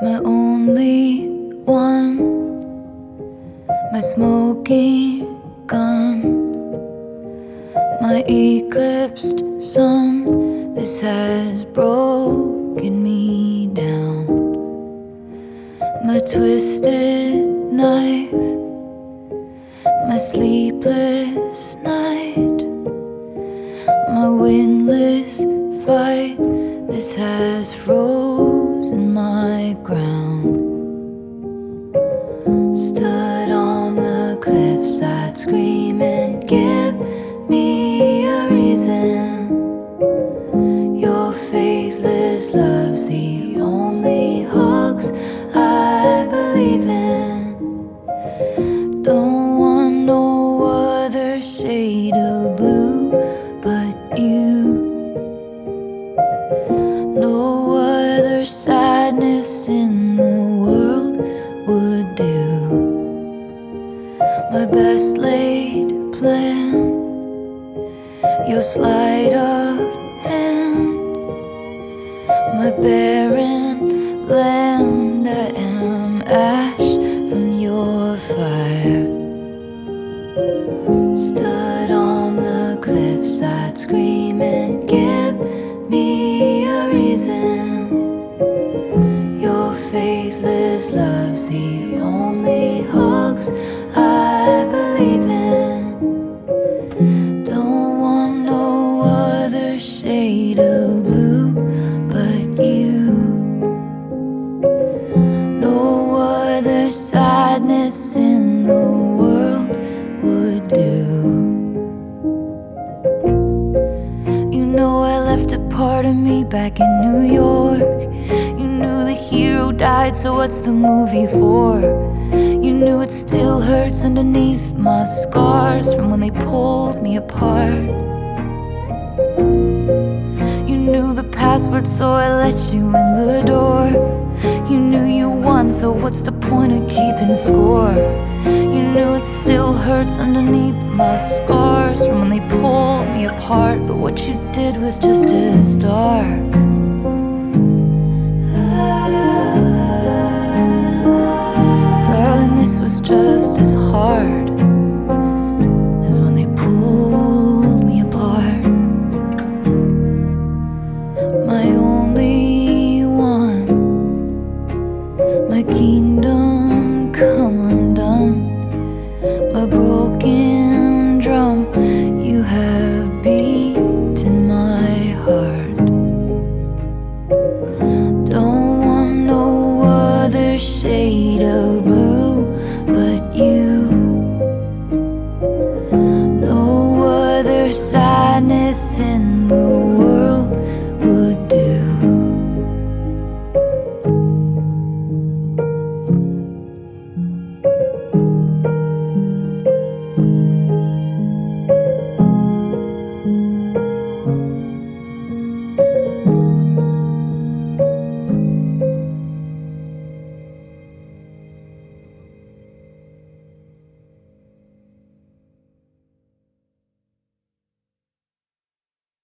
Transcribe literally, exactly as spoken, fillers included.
my only one, my smoking gun, my eclipsed sun. This has broken me down. My twisted knife, my sleepless night, my windless fight. This has frozen my ground. Stood on the cliffside screaming, give me a reason. Your faithless love's the only hugs I believe in. Don't want no other shade of blue but you. No other sadness in the world would do. My best laid plan, your sleight of hand, my barren land. I am ash from your fire. Stood on the cliffside screaming, give me a reason. Your faithless love's the only hugs I believe in. Don't want no other shade of blue but you. No other sadness in the world would do. You know I left a part of me back in New York. You knew the hero died, so what's the movie for? You knew it still hurts underneath my scars from when they pulled me apart. You knew the password, so I let you in the door. You knew you won, so what's the point of keeping score? You knew it still hurts underneath my scars from when they pulled me apart. But what you did was just as dark. Darling, this was just as hard as when they pulled me apart. My only one, my kingdom come undone, my broken drum. You have beaten my heart. Don't want no other shade of blue but you. No other sadness in the world